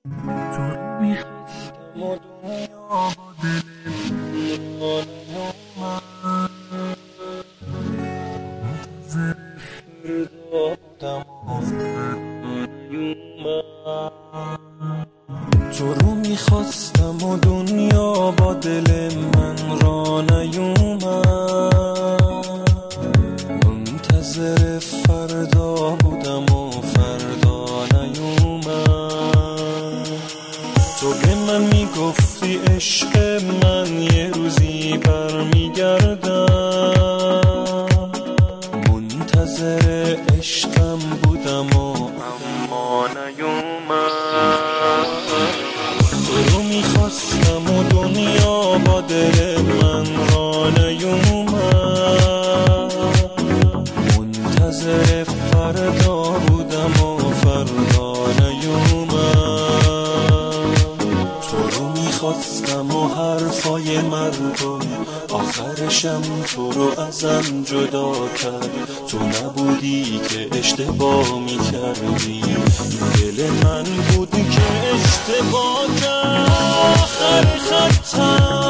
تو رو میخواستم و دنیا با دل من منتظر فردا بودم و فردا نیومد. تو رو میخواستم و دنیا با دل من را نیومد. منتظر فردا بودم و فردا نیومد. تو به من میگفتی عشق من یه روزی برمیگردم. منتظر عشقم بودم و اما نیومد. تو رو میخواستم و دنیا با دل من را نیومد. منتظر فردا بودم و فردا نیومد. تو رو میخواستم و حرفای مردم آخرشم تو رو ازم جدا کرد. تو نبودی که اشتباه میکردی، دل من بود که اشتباه کرد. آخر خطم